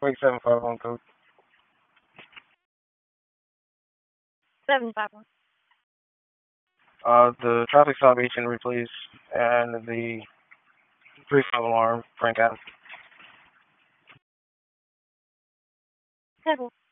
Wait, 751 code. 751. The traffic stop agent, please, and the 3-5 alarm, Frank Adams. 7.